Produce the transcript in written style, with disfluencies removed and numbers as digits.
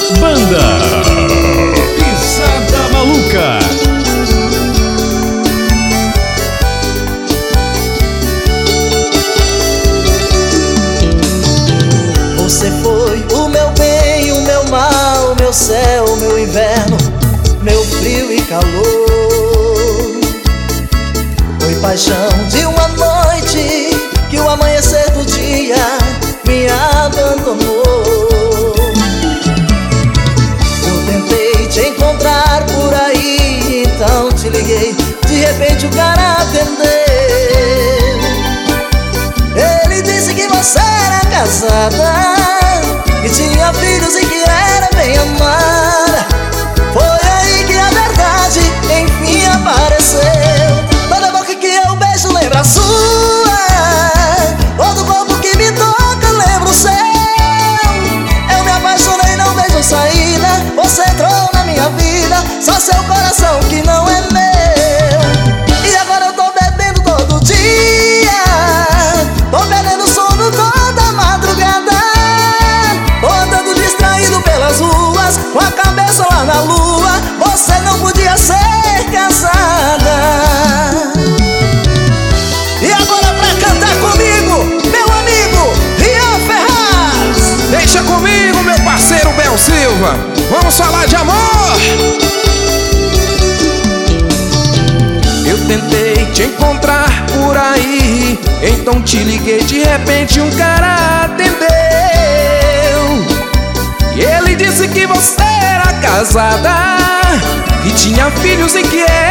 Banda Pisada Maluca. Você foi o meu bem, o meu mal, o meu céu, o meu inverno, meu frio e calor. Foi paixão de uma noite que o amanhecer do dia me abandonou. Eu tentei te encontrar por aí, então te liguei, de repente o cara atendeu. Ele disse que você era casada, que tinha filhos e que era bem amada. Foi aí que a verdade enfim apareceu. Toda boca que eu beijo lembra a sua, todo corpo que me toca lembra o seu. Eu me apaixonei, não vejo saída, você entrou na minha vida, só seu coração que não é meu. E agora eu tô bebendo todo dia, tô perdendo sono toda madrugada, tô andando distraído pelas ruas, com a cabeça lá na lua. Você não podia ser casada. E agora pra cantar comigo, meu amigo Rian Ferraz. Deixa comigo, meu parceiro Bel Silva. Vamos falar de amor. Eu tentei te encontrar por aí, então te liguei, de repente um cara atendeu. E ele disse que você era casada, que tinha filhos e que